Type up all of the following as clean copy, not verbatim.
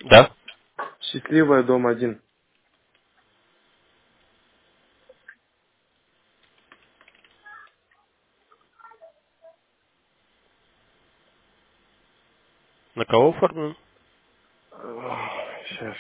Да? Счастливая, дом 1. На кого оформлен? Сейчас.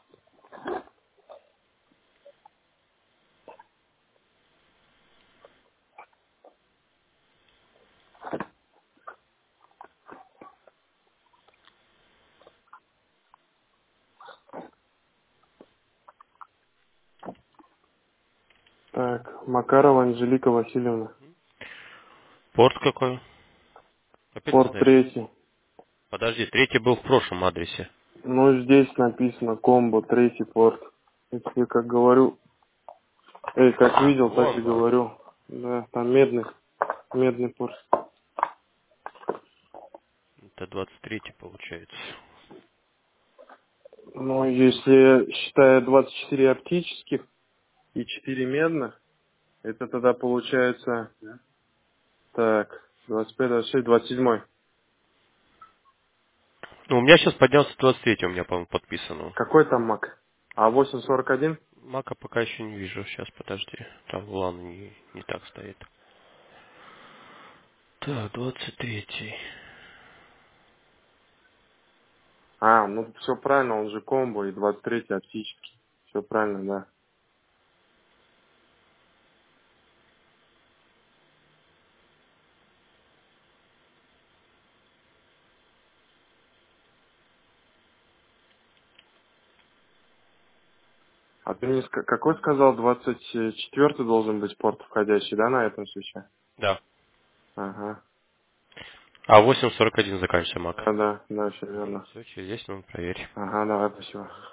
Так, Макарова Анжелика Васильевна. Порт какой? Опять не Порт знаешь? 3. Подожди, третий был в прошлом адресе. Ну, здесь написано комбо, 3 порт. Если как говорю, как видел, так и Вон, говорю. Да, там медный порт. это 23 получается. Ну, если считая 24 оптических и 4 медных, это тогда получается, так, 25, 26, 27. Ну, у меня сейчас поднялся 23, у меня, по-моему, подписано. Какой там мак? А 841? Мака пока еще не вижу. Сейчас, подожди. Там лан не так стоит. Так, 23. А, ну все правильно, он же комбо и 23 оптический. Все правильно, да. А ты мне какой сказал, 24 должен быть порт входящий, да, на этом свече? Да. Ага. А 8.41 заканчивается Мак. Да, да, да, все Ну, верно. все, через 10 минут проверь. Ага, давай, спасибо.